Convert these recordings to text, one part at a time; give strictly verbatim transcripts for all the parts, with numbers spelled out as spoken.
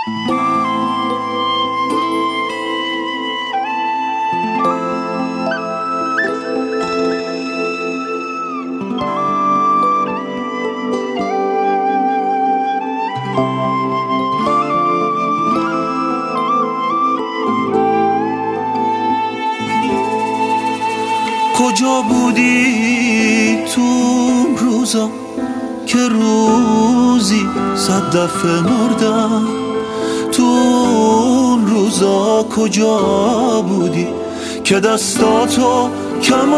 کجا بودی تو روزا که روزی صد دفعه مردم؟ تو اون روزا کجا بودی که دستاتو کم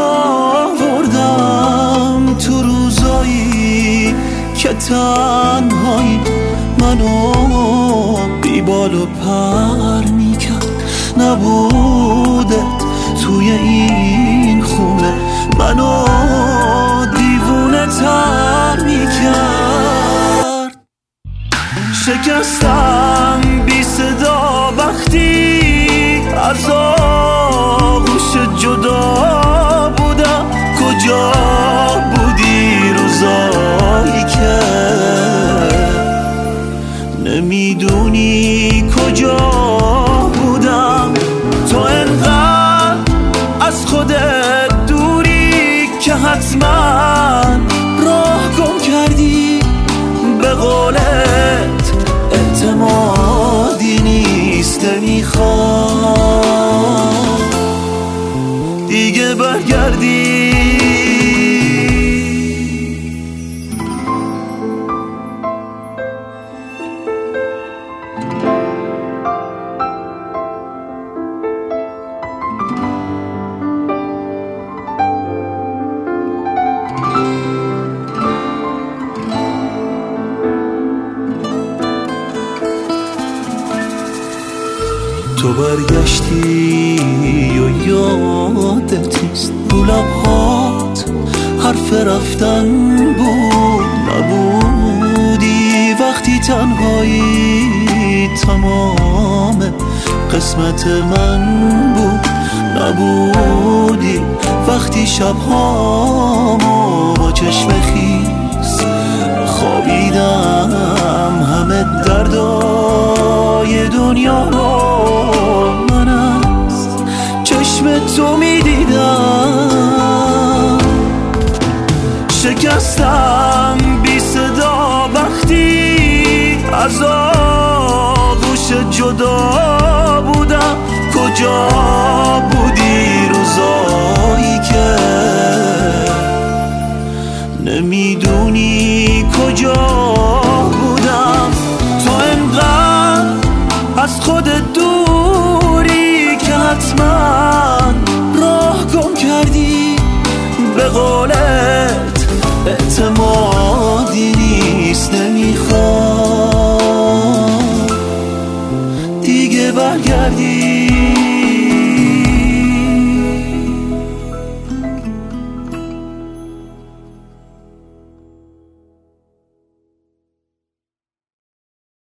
آوردم؟ تو روزایی که تنهایی منو بیبال و پر میکرد، نبودت توی این خونه منو دیوونه تر میکرد. شکستم بی صدا وقتی از آغوش جدا بودم. کجا بودی روزایی که نمیدونی کجا بودم؟ تو انقدر از خودت دوری که حتما راه گم کردی. به قولت اعتمادی نیست، نمیخوام دیگه برگردی. تو برگشتی و یادت نیست، رو لبهات حرف رفتن بود. نبودی وقتی تنهایی تمام قسمت من بود. نبودی وقتی شبهامو با چشم خیس خوابیدم. همه دردای دنیا رو من از چشم تو میدیدم. شکستم بی صدا وقتی از آغوش جدا بودم. کجا بودی روزایی که نمیدونی کجا